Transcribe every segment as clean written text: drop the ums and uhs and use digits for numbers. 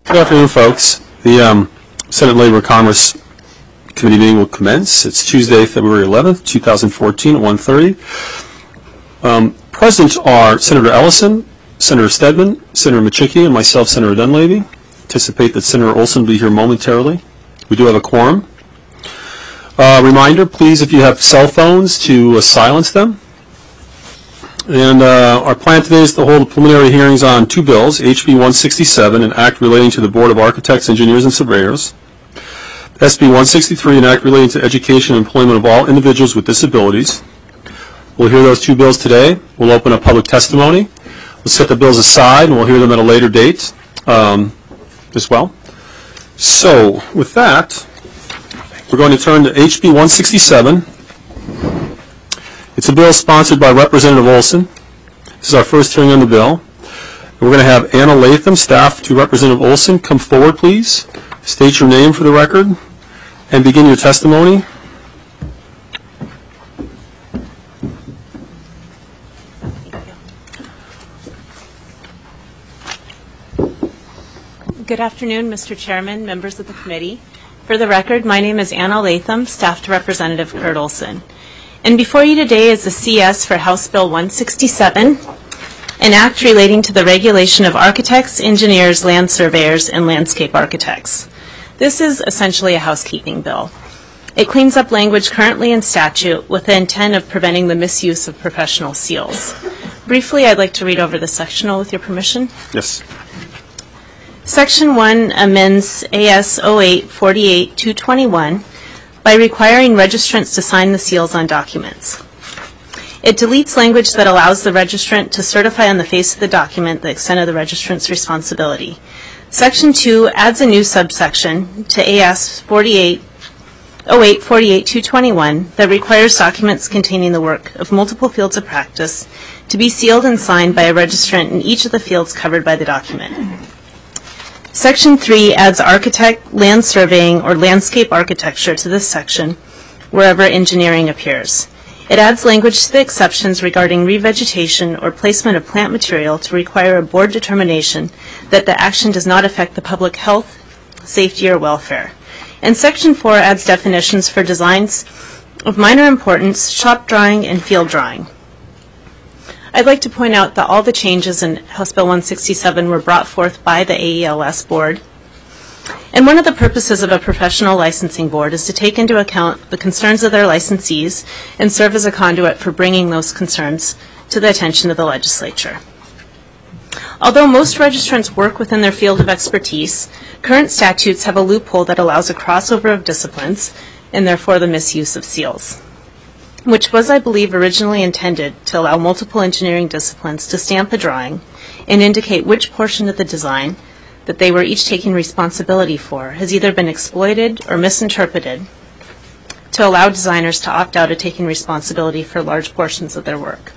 Good afternoon, folks. The Senate Labor and Commerce Committee meeting will commence. It's Tuesday, February 11th, 2014 at 1:30. Present are Senator Ellison, Senator Stedman, Senator Machicki, and myself, Senator Dunleavy. Anticipate that Senator Olson will be here momentarily. We do have a quorum. Reminder, please, if you have cell phones, to silence them. And our plan today is to hold preliminary hearings on two bills, HB 167, an act relating to the Board of Architects, Engineers, and Surveyors, SB 163, an act relating to education and employment of all individuals with disabilities. We'll hear those two bills today. We'll open up public testimony. We'll set the bills aside, and we'll hear them at a later date as well. So, with that, we're going to turn to HB 167. It's a bill sponsored by Representative Olson. This is our first hearing on the bill. We're going to have Anna Latham, staff to Representative Olson, come forward, please. State your name for the record and begin your testimony. Good afternoon, Mr. Chairman, members of the committee. For the record, my name is Anna Latham, staff to Representative Kurt Olson. And before you today is the CS for House Bill 167, an act relating to the regulation of architects, engineers, land surveyors, and landscape architects. This is essentially a housekeeping bill. It cleans up language currently in statute with the intent of preventing the misuse of professional seals. Briefly, I'd like to read over the sectional with your permission. Yes. Section 1 amends AS 08-48-221 by requiring registrants to sign the seals on documents. It deletes language that allows the registrant to certify on the face of the document the extent of the registrant's responsibility. Section 2 adds a new subsection to AS 08-48-221 that requires documents containing the work of multiple fields of practice to be sealed and signed by a registrant in each of the fields covered by the document. Section 3 adds architect, land surveying, or landscape architecture to this section wherever engineering appears. It adds language to the exceptions regarding revegetation or placement of plant material to require a board determination that the action does not affect the public health, safety, or welfare. And Section 4 adds definitions for designs of minor importance, shop drawing, and field drawing. I'd like to point out that all the changes in House Bill 167 were brought forth by the AELS board. And one of the purposes of a professional licensing board is to take into account the concerns of their licensees and serve as a conduit for bringing those concerns to the attention of the legislature. Although most registrants work within their field of expertise, current statutes have a loophole that allows a crossover of disciplines and therefore the misuse of seals, which was, I believe, originally intended to allow multiple engineering disciplines to stamp a drawing and indicate which portion of the design that they were each taking responsibility for has either been exploited or misinterpreted to allow designers to opt out of taking responsibility for large portions of their work.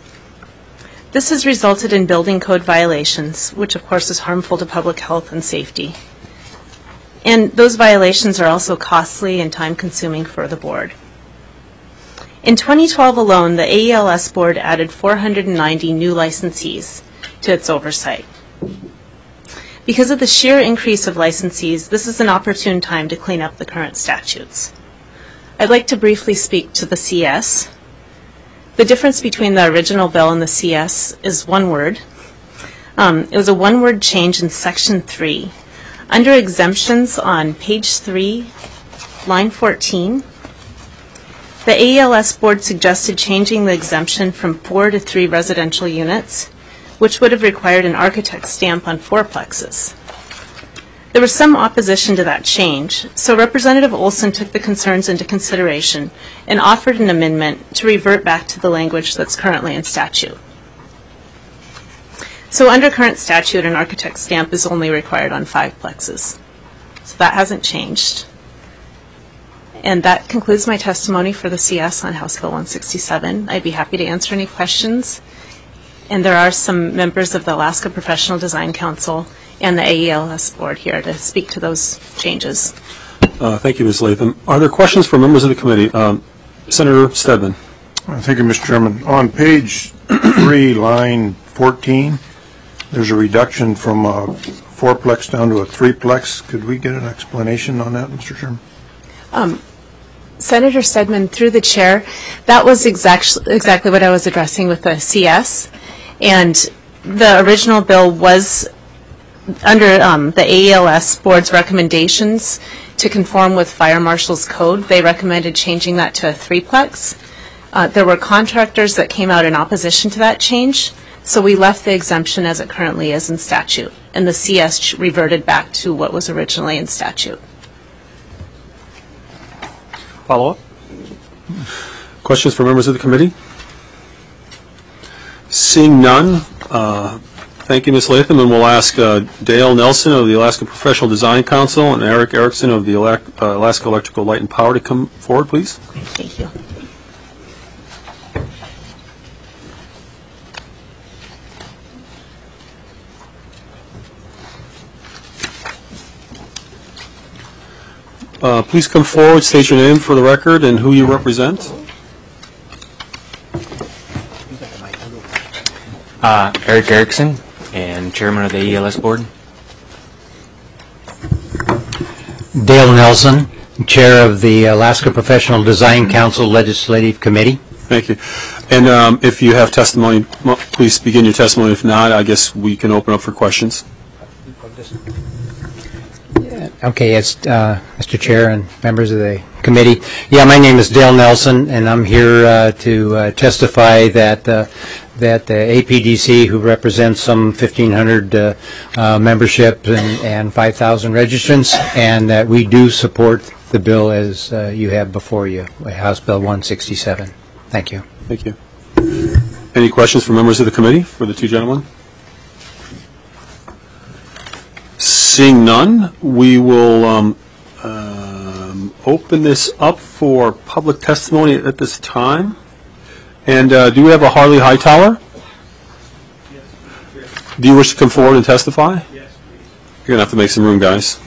This has resulted in building code violations, which of course is harmful to public health and safety. And those violations are also costly and time-consuming for the board. In 2012 alone, the AELS board added 490 new licensees to its oversight. Because of the sheer increase of licensees, this is an opportune time to clean up the current statutes. I'd like to briefly speak to the CS. The difference between the original bill and the CS is one word. It was a one-word change in Section 3. Under exemptions on page 3, line 14, the AELS board suggested changing the exemption from 4 to 3 residential units, which would have required an architect's stamp on fourplexes. There was some opposition to that change, so Representative Olson took the concerns into consideration and offered an amendment to revert back to the language that's currently in statute. So under current statute, an architect's stamp is only required on 5 plexes. So that hasn't changed. And that concludes my testimony for the CS on House Bill 167. I'd be happy to answer any questions. And there are some members of the Alaska Professional Design Council and the AELS board here to speak to those changes. Thank you, Ms. Latham. Are there questions for members of the committee? Senator Stedman. Thank you, Mr. Chairman. On page 3, line 14, there's a reduction from fourplex down to a threeplex. Could we get an explanation on that, Mr. Chairman? Senator Stedman, through the chair, that was exactly what I was addressing with the CS. And the original bill was under the AELS board's recommendations to conform with Fire Marshal's code. They recommended changing that to a threeplex. There were contractors that came out in opposition to that change, so we left the exemption as it currently is in statute, and the CS reverted back to what was originally in statute. Follow-up? Questions for members of the committee? Seeing none, thank you, Ms. Latham, and we'll ask Dale Nelson of the Alaska Professional Design Council and Eric Erickson of the Alaska Electrical Light and Power to come forward, please. Thank you. Please come forward, state your name for the record and who you represent. Eric Erickson, and Chairman of the AELS Board. Dale Nelson, Chair of the Alaska Professional Design Council Legislative Committee. Thank you. And if you have testimony, please begin your testimony. If not, I guess we can open up for questions. Okay, it's Mr. Chair and members of the committee. Yeah, my name is Dale Nelson, and I'm here to testify that the APDC, who represents some 1,500 membership and 5,000 registrants, and that we do support the bill as you have before you, House Bill 167. Thank you. Thank you. Any questions from members of the committee for the two gentlemen? Seeing none, we will open this up for public testimony at this time. And do we have a Harley Hightower? Yes. Do you wish to come forward and testify? Yes, please. You're going to have to make some room, guys.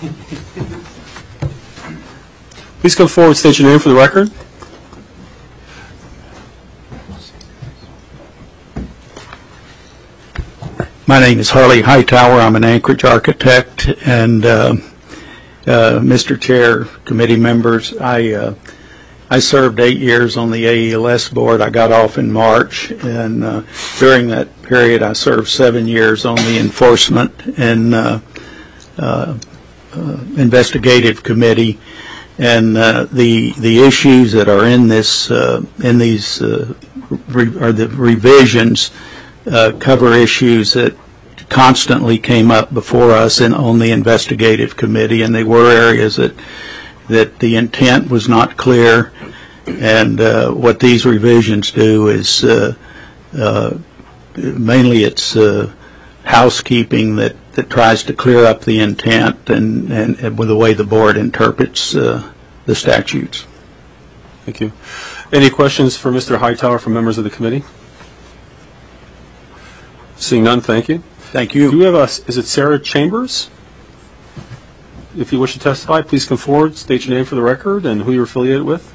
Please come forward, state your name for the record. My name is Harley Hightower. I'm an Anchorage architect, and Mr. Chair, committee members, I served 8 years on the AELS board. I got off in March, and during that period, I served 7 years on the enforcement and investigative committee. And the issues that are in this in these are the revisions. Cover issues that constantly came up before us on the investigative committee, and they were areas that the intent was not clear. And what these revisions do is mainly it's housekeeping that tries to clear up the intent and with the way the board interprets the statutes. Thank you. Any questions for Mr. Hightower from members of the committee? Seeing none, thank you. Thank you. Do we have is it Sarah Chambers? If you wish to testify, please come forward, state your name for the record and who you're affiliated with.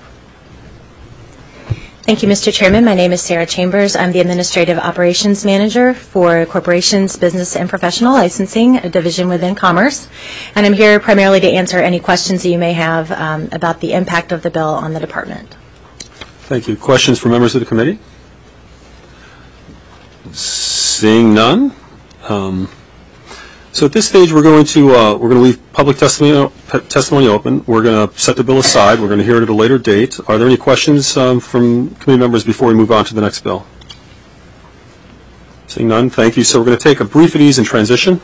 Thank you, Mr. Chairman. My name is Sarah Chambers. I'm the Administrative Operations Manager for Corporations, Business, and Professional Licensing, a division within Commerce. And I'm here primarily to answer any questions that you may have about the impact of the bill on the department. Thank you. Questions for members of the committee? Seeing none. So at this stage, we're going to leave public testimony open. We're going to set the bill aside. We're going to hear it at a later date. Are there any questions from committee members before we move on to the next bill? Seeing none, thank you. So we're going to take a brief at ease and transition.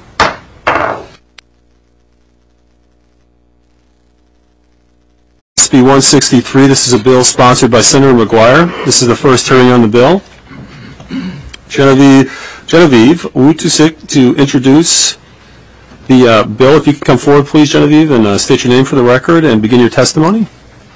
SB 163. This is a bill sponsored by Senator McGuire. This is the first hearing on the bill. Genevieve Wutusik to introduce the bill. If you could come forward, please, Genevieve, and state your name for the record and begin your testimony.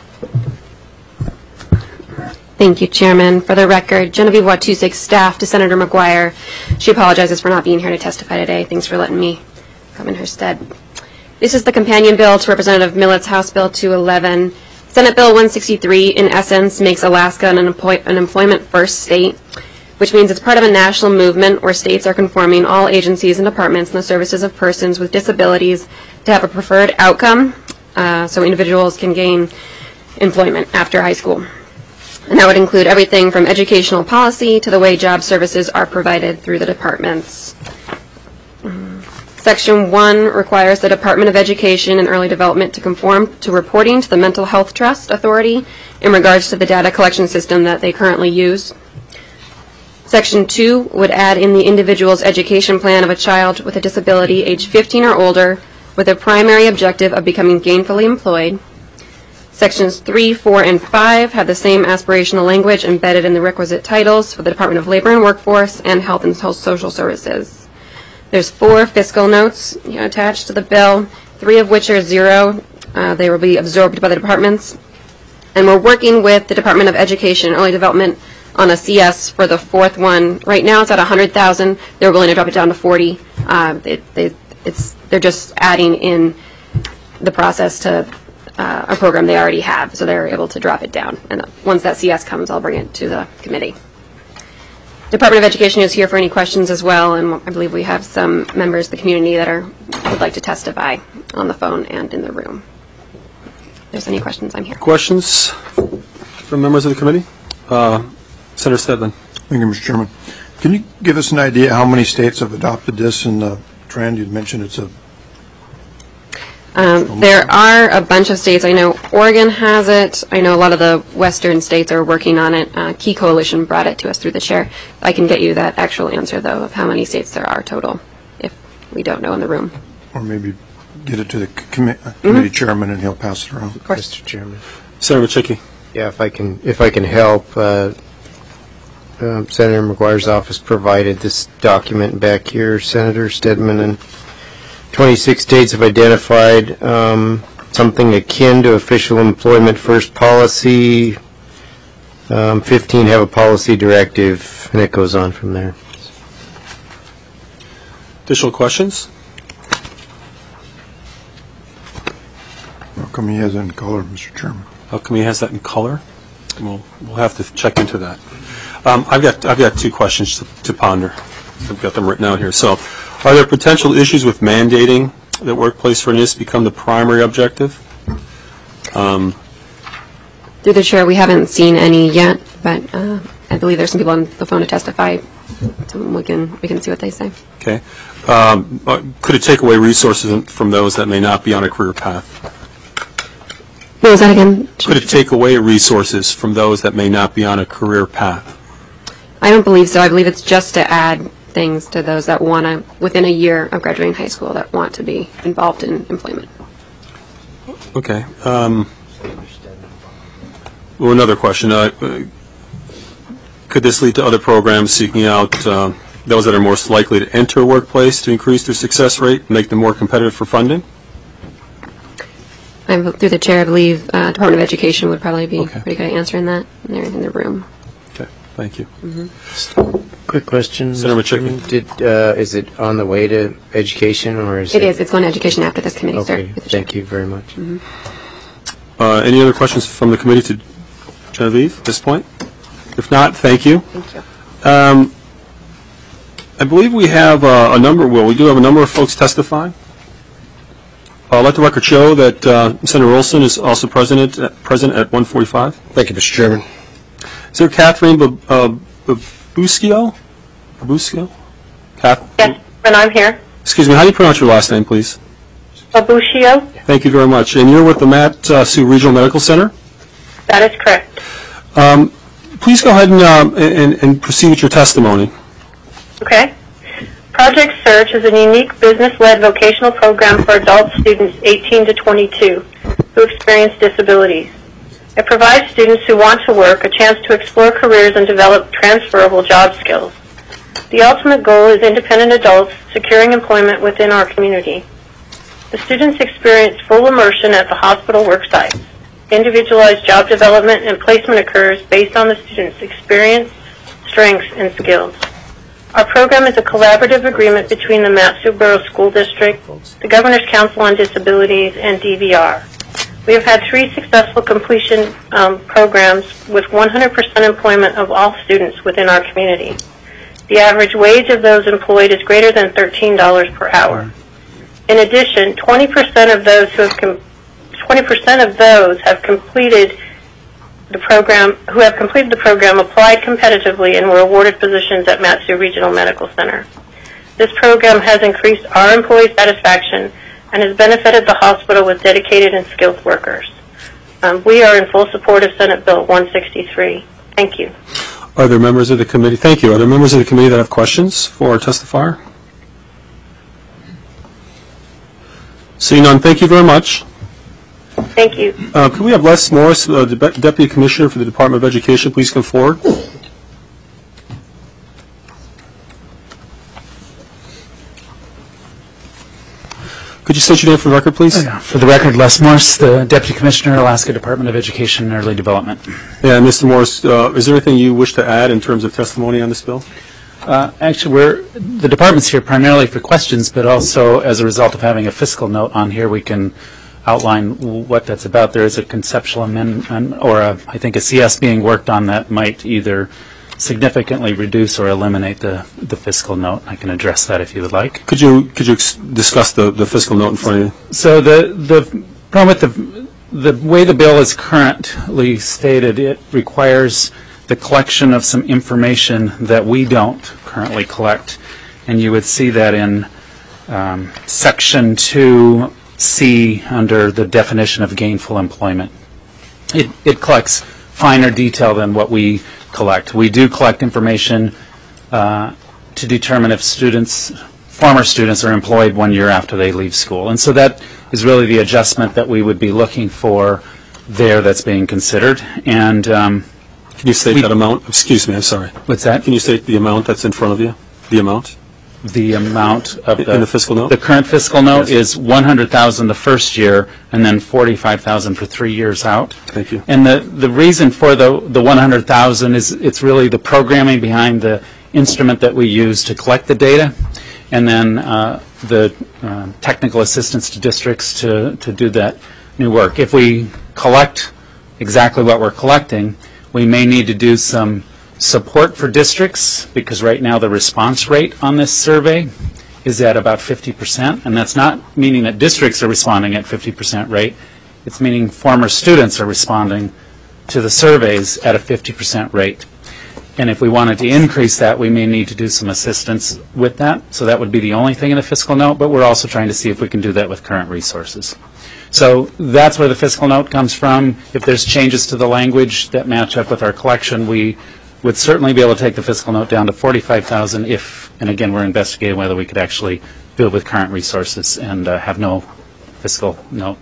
Thank you, Chairman. For the record, Genevieve Wutusik, staff to Senator McGuire. She apologizes for not being here to testify today. Thanks for letting me come in her stead. This is the companion bill to Representative Millett's House Bill 211. Senate Bill 163, in essence, makes Alaska an employment-first state. which means it's part of a national movement where states are conforming all agencies and departments in the services of persons with disabilities to have a preferred outcome so individuals can gain employment after high school. And that would include everything from educational policy to the way job services are provided through the departments. Section 1 requires the Department of Education and Early Development to conform to reporting to the Mental Health Trust Authority in regards to the data collection system that they currently use. Section 2 would add in the individual's education plan of a child with a disability age 15 or older with a primary objective of becoming gainfully employed. Sections 3, 4, and 5 have the same aspirational language embedded in the requisite titles for the Department of Labor and Workforce and Health and Social Services. There's 4 fiscal notes attached to the bill, 3 of which are 0. They will be absorbed by the departments. And we're working with the Department of Education and Early Development on a CS for the 4th one. Right now it's at $100,000. They're willing to drop it down to $40,000. They're just adding in the process to a program they already have, so they're able to drop it down. And once that CS comes, I'll bring it to the committee. Department of Education is here for any questions as well, and I believe we have some members of the community that would like to testify on the phone and in the room. If there's any questions, I'm here. Questions from members of the committee? Senator Stedman. Thank you, Mr. Chairman. Can you give us an idea how many states have adopted this in the trend? You'd mentioned it's a... There are a bunch of states. I know Oregon has it. I know a lot of the western states are working on it. Key Coalition brought it to us through the chair. I can get you that actual answer, though, of how many states there are total, if we don't know in the room. Or maybe get it to the committee chairman and he'll pass it around. Of course. Mr. Chairman. Senator Chickie. Yeah, if I can help, Senator McGuire's office provided this document back here. Senator Stedman and 26 states have identified something akin to official employment first policy. 15 have a policy directive, and it goes on from there. Additional questions? How come he has it in color, Mr. Chairman? How come he has that in color? We'll have to check into that. I've got 2 questions to ponder. I've got them written out here. So, are there potential issues with mandating that workplace readiness become the primary objective? Through the chair, we haven't seen any yet, but I believe there's some people on the phone to testify, so we can see what they say. Okay. Could it take away resources from those that may not be on a career path? What was that again? Could it take away resources from those that may not be on a career path? I don't believe so. I believe it's just to add things to those that want to, within a year of graduating high school, that want to be involved in employment. Okay. Well, another question. Could this lead to other programs seeking out those that are most likely to enter a workplace to increase their success rate and make them more competitive for funding? Through the chair, I believe Department of Education would probably be pretty good at answering that. They're in the room. Okay, thank you. Quick question. Senator Chickie. Is it on the way to education, or is it? It is. It's going to education after this committee, sir. Okay, thank you very much. Any other questions from the committee to Genevieve at this point? If not, thank you. Thank you. I believe we have we do have a number of folks testifying. Let the record show that Senator Olson is also present at 1:45. Thank you, Mr. Chairman. Is there Catherine Babuschio? Babuschio? Yes, and I'm here. Excuse me, how do you pronounce your last name, please? Babuschio. Thank you very much. And you're with the Matt Sioux Regional Medical Center? That is correct. Please go ahead and proceed with your testimony. Okay. Project Search is a unique business-led vocational program for adult students 18 to 22 who experience disabilities. It provides students who want to work a chance to explore careers and develop transferable job skills. The ultimate goal is independent adults securing employment within our community. The students experience full immersion at the hospital work sites. Individualized job development and placement occurs based on the student's experience, strengths, and skills. Our program is a collaborative agreement between the Mat-Su Borough School District, the Governor's Council on Disabilities, and DVR. We have had 3 successful completion programs with 100% employment of all students within our community. The average wage of those employed is greater than $13 per hour. In addition, 20% of those who have 20% of those have completed the program, applied competitively and were awarded positions at Mat-Su Regional Medical Center. This program has increased our employee satisfaction and has benefited the hospital with dedicated and skilled workers. We are in full support of Senate Bill 163. Thank you. Are there members of the committee? Thank you. Are there members of the committee that have questions for our testifier? Seeing none, thank you very much. Thank you. Could we have Les Morris, the Deputy Commissioner for the Department of Education, please come forward? Could you state your name for the record, please? For the record, Les Morris, the Deputy Commissioner, Alaska Department of Education and Early Development. Yeah, Mr. Morris, is there anything you wish to add in terms of testimony on this bill? Actually, the department's here primarily for questions, but also as a result of having a fiscal note on here, we can outline what that's about. There is a conceptual amendment, or I think a CS being worked on that might either significantly reduce or eliminate the fiscal note. I can address that if you would like. Could you discuss the fiscal note in front of you? So the problem with the way the bill is currently stated, it requires the collection of some information that we don't currently collect, and you would see that in Section 2C under the definition of gainful employment. It collects finer detail than what we collect. We do collect information to determine if former students are employed 1 year after they leave school. And so that is really the adjustment that we would be looking for there that's being considered. And can you state that amount? Excuse me, I'm sorry. What's that? Can you state the amount that's in front of you? The amount? The amount of in the fiscal note? The current fiscal note is $100,000 the first year, and then $45,000 for 3 years out. Thank you. And the reason for the $100,000 is it's really the programming behind the instrument that we use to collect the data, and then the technical assistance to districts to do that new work. If we collect exactly what we're collecting, we may need to do some support for districts, because right now the response rate on this survey is at about 50%, and that's not meaning that districts are responding at 50% rate. It's meaning former students are responding to the surveys at a 50% rate. And if we wanted to increase that, we may need to do some assistance with that. So that would be the only thing in the fiscal note, but we're also trying to see if we can do that with current resources. So that's where the fiscal note comes from. If there's changes to the language that match up with our collection, we would certainly be able to take the fiscal note down to $45,000 if, and again, we're investigating whether we could actually build with current resources and have no fiscal note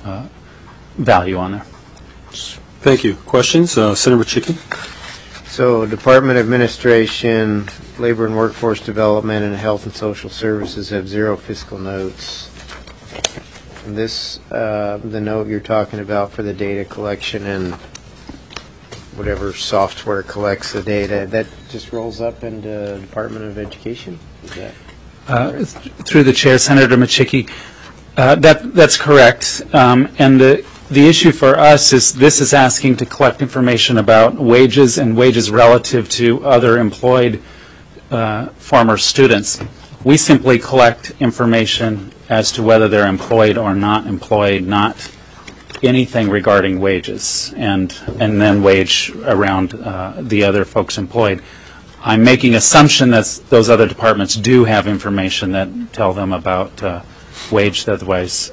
value on there. Thank you. Questions? Senator Chickie? So Department of Administration, Labor and Workforce Development, and Health and Social Services have 0 fiscal notes. And this, the note you're talking about for the data collection and whatever software collects the data, that just rolls up into Department of Education? Through the chair, Senator Machicki, that's correct. And the issue for us is this is asking to collect information about wages and wages relative to other employed former students. We simply collect information as to whether they're employed or not employed, not anything regarding wages, and then wage around the other folks employed. I'm making assumption that those other departments do have information that tell them about wage, otherwise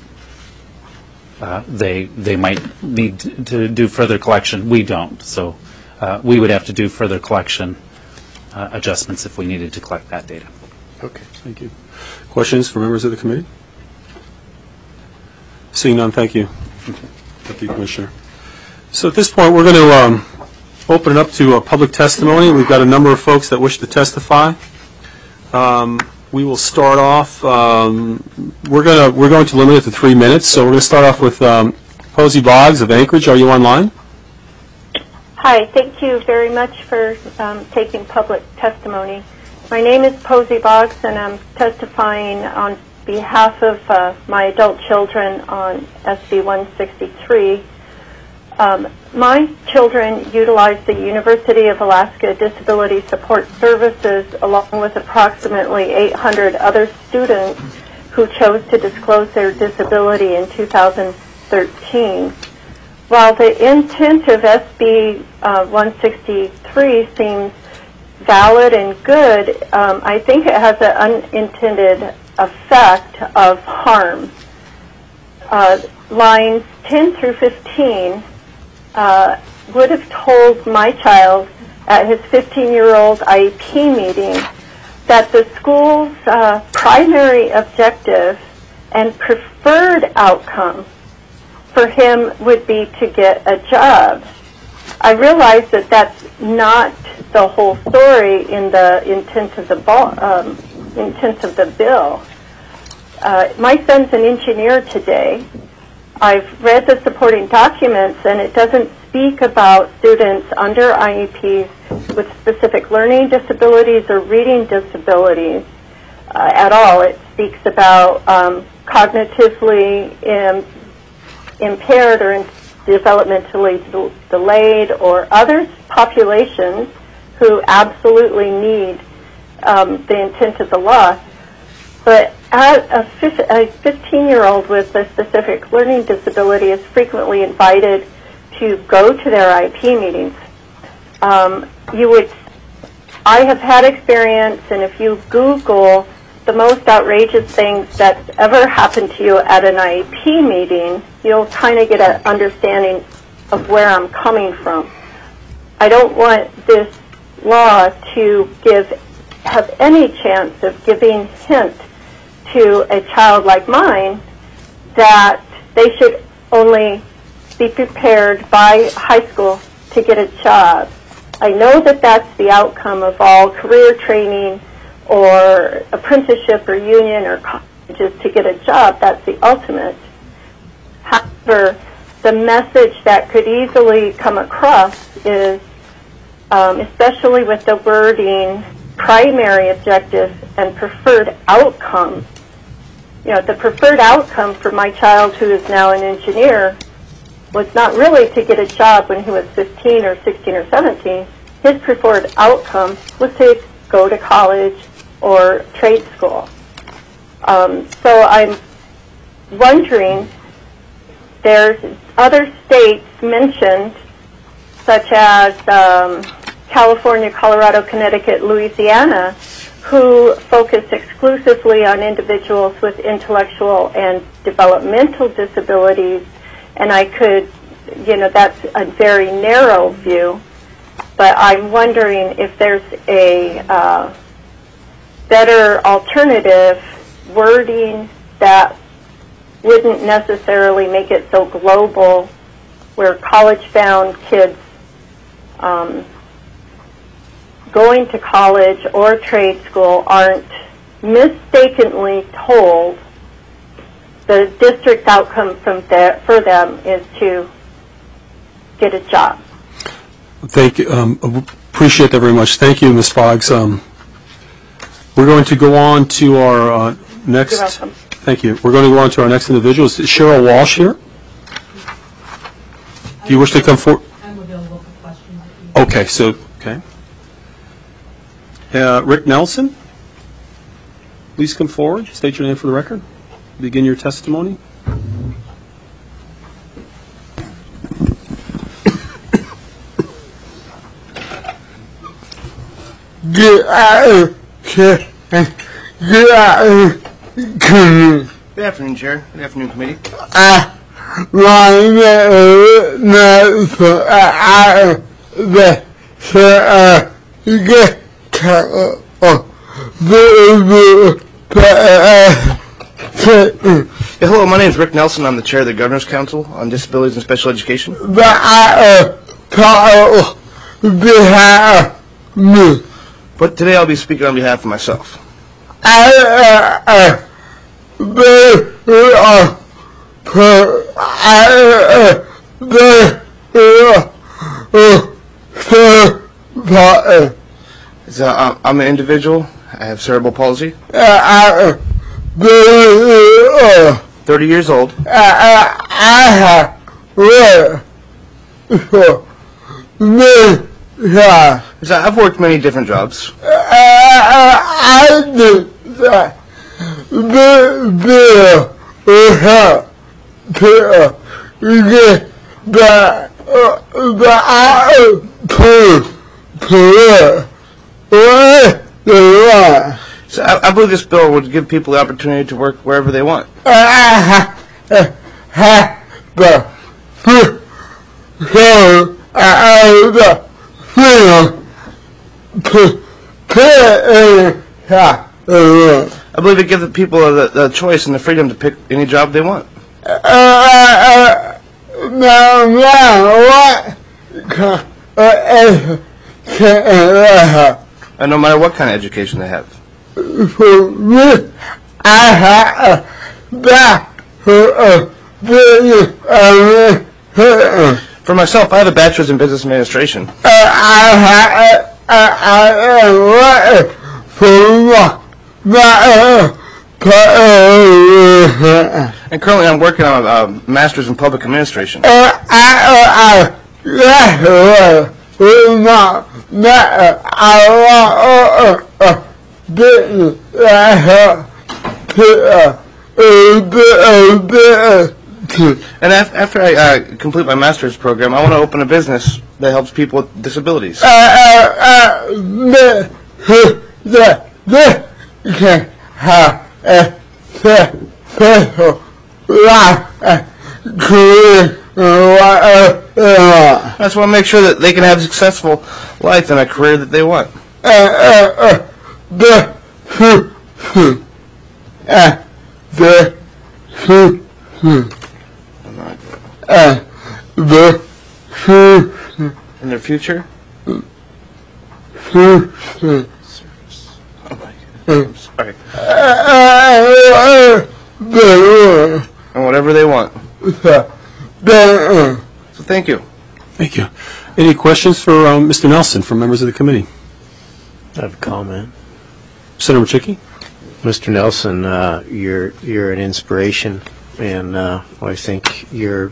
they might need to do further collection. We don't, so we would have to do further collection adjustments if we needed to collect that data. Okay, thank you. Questions for members of the committee? Seeing none, thank you. Deputy Commissioner. So at this point, we're going to open it up to public testimony. We've got a number of folks that wish to testify. We will start off. We're going to limit it to 3 minutes. So we're going to start off with Posey Boggs of Anchorage. Are you online? Hi, thank you very much for taking public testimony. My name is Posey Boggs, and I'm testifying on behalf of my adult children on SB 163. My children utilize the University of Alaska Disability Support Services along with approximately 800 other students who chose to disclose their disability in 2013. While the intent of SB 163 seems valid and good, I think it has an unintended effect of harm. Lines 10 through 15 would have told my child at his 15-year-old IEP meeting that the school's primary objective and preferred outcome for him would be to get a job. I realize that that's not the whole story in the intent of the bill. My son's an engineer today. I've read the supporting documents, and it doesn't speak about students under IEPs with specific learning disabilities or reading disabilities at all. It speaks about cognitively impaired or developmentally delayed or other populations who absolutely need the intent of the law. But a 15-year-old with a specific learning disability is frequently invited to go to their IEP meetings. I have had experience, and if you Google the most outrageous things that's ever happened to you at an IEP meeting, you'll kind of get an understanding of where I'm coming from. I don't want this law to have any chance of giving hint to a child like mine that they should only be prepared by high school to get a job. I know that that's the outcome of all career training or apprenticeship or union or colleges to get a job. That's the ultimate. However, the message that could easily come across is, especially with the wording primary objective and preferred outcome, the preferred outcome for my child who is now an engineer was not really to get a job when he was 15 or 16 or 17. His preferred outcome was to go to college or trade school. So I'm wondering, there's other states mentioned, such as California, Colorado, Connecticut, Louisiana, who focus exclusively on individuals with intellectual and developmental disabilities, and I could, that's a very narrow view, but I'm wondering if there's a better alternative wording that wouldn't necessarily make it so global, where college-bound kids going to college or trade school aren't mistakenly told the district outcome for them is to get a job. Thank you. Appreciate that very much. Thank you, Ms. Boggs. We're going to go on to our next. You're welcome. Thank you. We're going to go on to our next individual. Is Cheryl Walsh here? Do you wish to come forward? I'm available for questions. Okay. Rick Nelson, please come forward. State your name for the record. Begin your testimony. Good afternoon, Chair. Good afternoon, committee. Hello, my name is Rick Nelson. I'm the chair of the Governor's Council on Disabilities and Special Education. But today I'll be speaking on behalf of myself. I'm an individual. I have cerebral palsy. 30 years old. I have worked for many jobs. I've worked many different jobs. I think that this bill will help people get back to where they want. So I believe this bill would give people the opportunity to work wherever they want. I believe it gives the people the choice and the freedom to pick any job they want. And no matter what kind of education they have. For me, I have For myself, I have a bachelor's in business administration. And currently I'm working on a master's in public administration. And after I complete my master's program, I want to open a business that helps people with disabilities. I just want to make sure that they can have a successful life and a career that they want. In their future? I'm sorry. And whatever they want. So thank you. Thank you. Any questions for Mr. Nelson from members of the committee? I have a comment. Senator Chickie? Mr. Nelson, you're an inspiration, and I think you're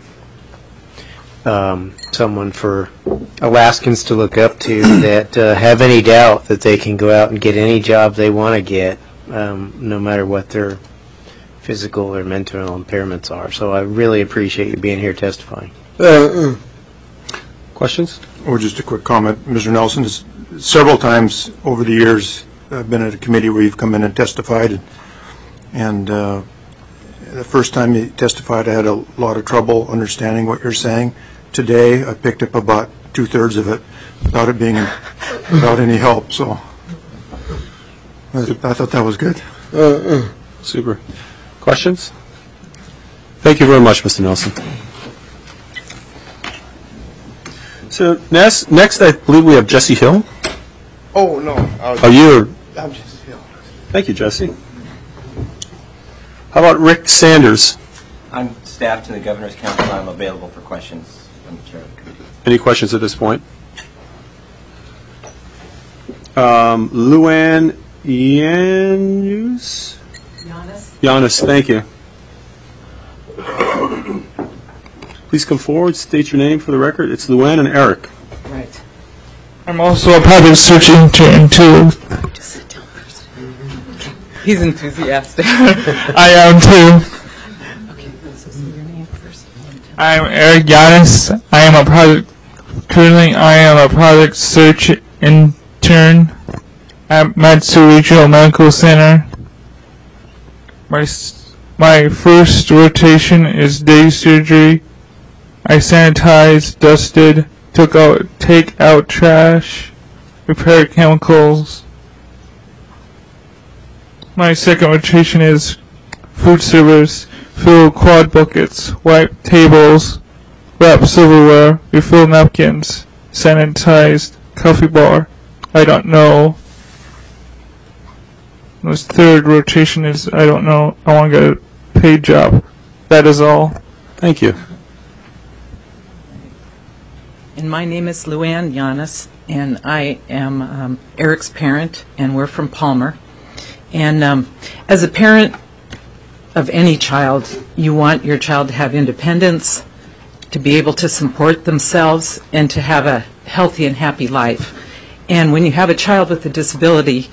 someone for Alaskans to look up to that have any doubt that they can go out and get any job they want to get, no matter what their physical or mental impairments are. So I really appreciate you being here testifying. Questions? Or just a quick comment. Mr. Nelson, several times over the years I've been at a committee where you've come in and testified, and the first time you testified I had a lot of trouble understanding what you're saying. Today I picked up about 2/3 of it without it being without any help, so I thought that was good. Super. Questions? Thank you very much, Mr. Nelson. So next I believe we have Jesse Hill. Oh, no. I'm Jesse Hill. Thank you, Jesse. How about Rick Sanders? I'm staff to the Governor's Council. I'm available for questions. I'm the chair of the committee. Any questions at this point? Luann Yanus? Giannis, thank you. Please come forward, state your name for the record. It's Luann and Eric. Right. I'm also a private search intern too. Just sit down first. He's enthusiastic. I am too. Okay, so say your name first. I'm Eric Giannis. I am a project search intern at Matsu Regional Medical Center. My first rotation is day surgery. I sanitized, dusted, take out trash, repair chemicals. My second rotation is food service, fill quad buckets, wipe tables, wrap silverware, refill napkins, sanitized coffee bar. I don't know. This third rotation is, I don't know, I want to get a paid job. That is all. Thank you. And my name is Luann Giannis, and I am Eric's parent, and we're from Palmer. And as a parent of any child, you want your child to have independence, to be able to support themselves, and to have a healthy and happy life. And when you have a child with a disability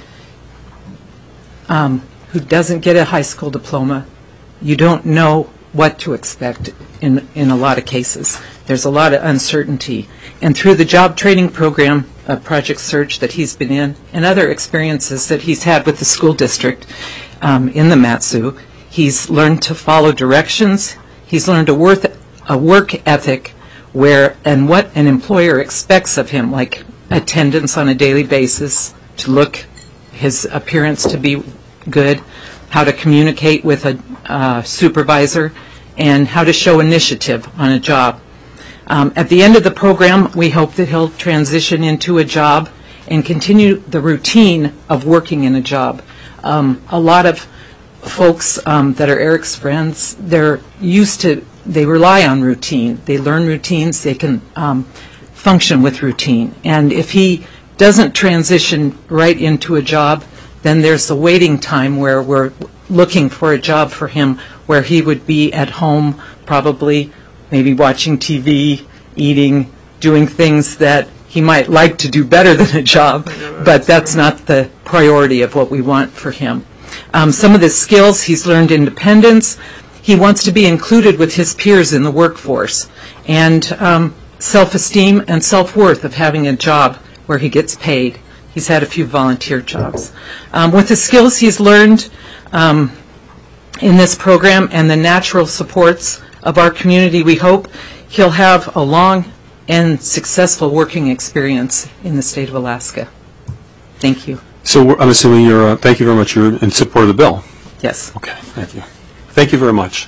who doesn't get a high school diploma, you don't know what to expect in a lot of cases. There's a lot of uncertainty. And through the job training program, Project Search that he's been in, and other experiences that he's had with the school district in the Mat-Su, he's learned to follow directions. He's learned a work ethic and what an employer expects of him, like attendance on a daily basis, to look his appearance to be good, how to communicate with a supervisor, and how to show initiative on a job. At the end of the program, we hope that he'll transition into a job and continue the routine of working in a job. A lot of folks that are Eric's friends, they rely on routine. They learn routines. They can function with routine. And if he doesn't transition right into a job, then there's the waiting time where we're looking for a job for him where he would be at home, probably maybe watching TV, eating, doing things that he might like to do better than a job, but that's not the priority of what we want for him. Some of the skills, he's learned independence. He wants to be included with his peers in the workforce, and self-esteem and self-worth of having a job where he gets paid. He's had a few volunteer jobs. With the skills he's learned in this program and the natural supports of our community, we hope he'll have a long and successful working experience in the state of Alaska. Thank you. So I'm assuming thank you very much, you're in support of the bill. Yes. Okay, thank you. Thank you very much.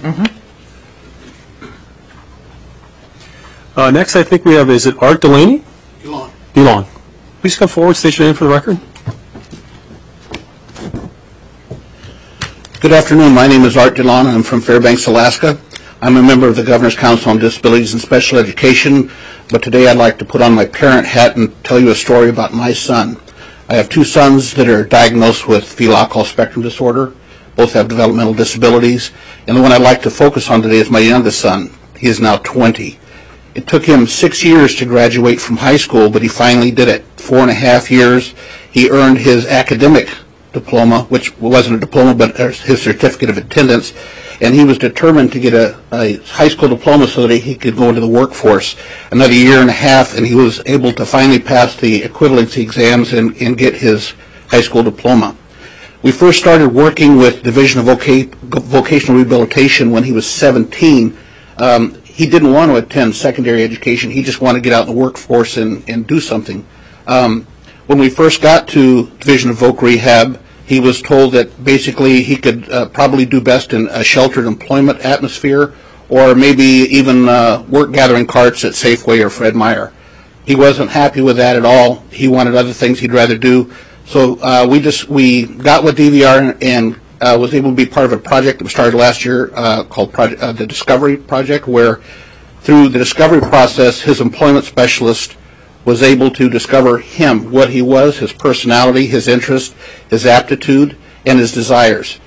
Next I think we have, is it Art Delaney? DeLon. Please come forward, state your name for the record. Good afternoon. My name is Art DeLon. I'm from Fairbanks, Alaska. I'm a member of the Governor's Council on Disabilities and Special Education, but today I'd like to put on my parent hat and tell you a story about my son. I have two sons that are diagnosed with fetal alcohol spectrum disorder. Both have developmental disabilities, and the one I'd like to focus on today is my youngest son. He is now 20. It took him 6 years to graduate from high school, but he finally did it. 4.5 years. He earned his academic diploma, which wasn't a diploma, but his certificate of attendance, and he was determined to get a high school diploma so that he could go into the workforce. Another 1.5 years, and he was able to finally pass the equivalency exams and get his high school diploma. We first started working with Division of Vocational Rehabilitation when he was 17. He didn't want to attend secondary education. He just wanted to get out in the workforce and do something. When we first got to Division of Voc Rehab, he was told that basically he could probably do best in a sheltered employment atmosphere, or maybe even work gathering carts at Safeway or Fred Meyer. He wasn't happy with that at all. He wanted other things he'd rather do. So we got with DVR and was able to be part of a project that was started last year called the Discovery Project, where through the discovery process, his employment specialist was able to discover him, what he was, his personality, his interest, his aptitude, and his desires.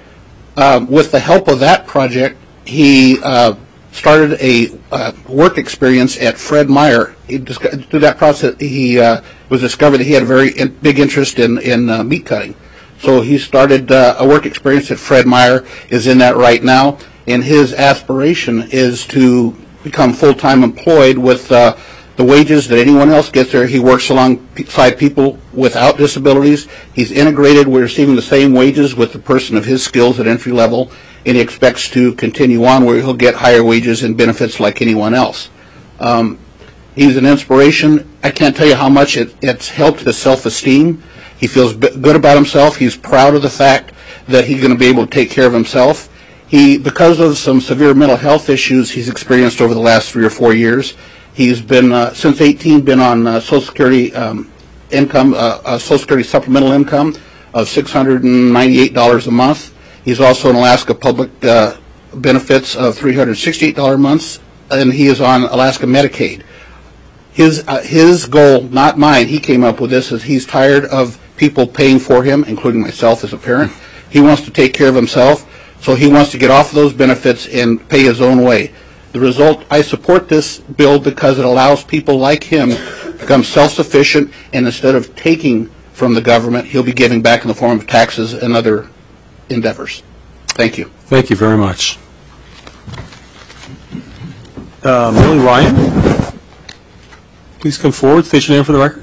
With the help of that project, he started a work experience at Fred Meyer. Through that process, he was discovered that he had a very big interest in meat cutting. So he started a work experience at Fred Meyer, is in that right now, and his aspiration is to become full-time employed with the wages that anyone else gets there. He works alongside people without disabilities. He's integrated. We're receiving the same wages with the person of his skills at entry level, and he expects to continue on where he'll get higher wages and benefits like anyone else. He's an inspiration. I can't tell you how much it's helped his self-esteem. He feels good about himself. He's proud of the fact that he's going to be able to take care of himself. Because of some severe mental health issues he's experienced over the last 3 or 4 years, he's been, since 18, been on Social Security income, Social Security supplemental income of $698 a month. He's also on Alaska Public benefits of $368 a month, and he is on Alaska Medicaid. His goal, not mine, he came up with this, is he's tired of people paying for him, including myself as a parent. He wants to take care of himself. So he wants to get off of those benefits and pay his own way. The result, I support this bill because it allows people like him to become self-sufficient, and instead of taking from the government, he'll be giving back in the form of taxes and other endeavors. Thank you. Thank you very much. Millie Ryan, please come forward. State your name for the record.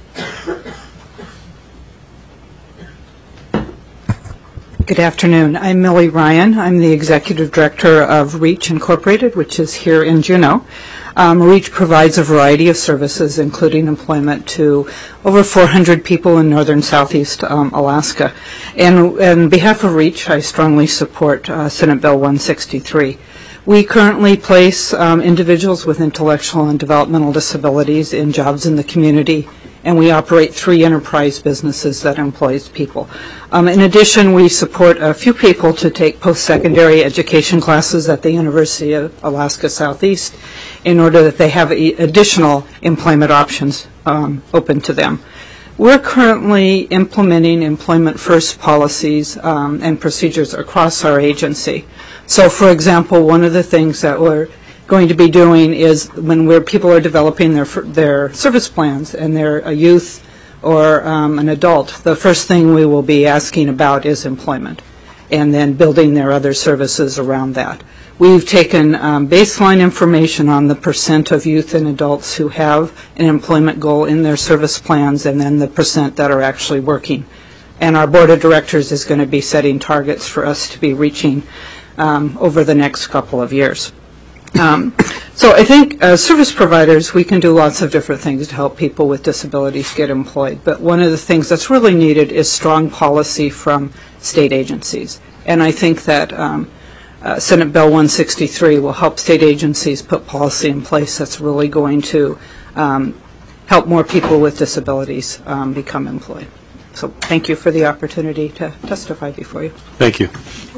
Good afternoon. I'm Millie Ryan. I'm the Executive Director of REACH Incorporated, which is here in Juneau. REACH provides a variety of services, including employment to over 400 people in northern southeast Alaska. And on behalf of REACH, I strongly support Senate Bill 163. We currently place individuals with intellectual and developmental disabilities in jobs in the community, and we operate 3 enterprise businesses that employs people. In addition, we support a few people to take post-secondary education classes at the University of Alaska Southeast in order that they have additional employment options open to them. We're currently implementing employment first policies and procedures across our agency. So, for example, one of the things that we're going to be doing is when people are developing their service plans and they're a youth or an adult, the first thing we will be asking about is employment and then building their other services around that. We've taken baseline information on the percent of youth and adults who have an employment goal in their service plans and then the percent that are actually working. And our board of directors is going to be setting targets for us to be reaching over the next couple of years. So I think as service providers, we can do lots of different things to help people with disabilities get employed. But one of the things that's really needed is strong policy from state agencies. And I think that Senate Bill 163 will help state agencies put policy in place that's really going to help more people with disabilities become employed. So thank you for the opportunity to testify before you. Thank you.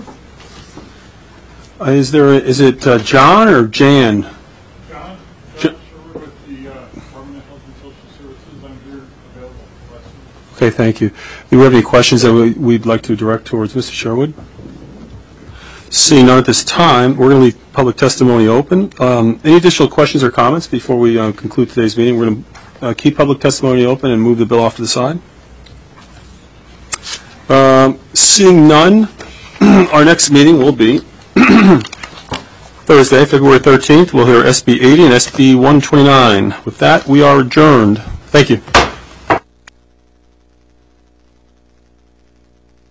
Is it John or Jan? John Sherwood with the Department of Health and Social Services. I'm here available for questions. Okay, thank you. Do we have any questions that we'd like to direct towards Mr. Sherwood? Seeing none at this time, we're going to leave public testimony open. Any additional questions or comments before we conclude today's meeting? We're going to keep public testimony open and move the bill off to the side. Seeing none, our next meeting will be Thursday, February 13th. We'll hear SB 80 and SB 129. With that, we are adjourned. Thank you.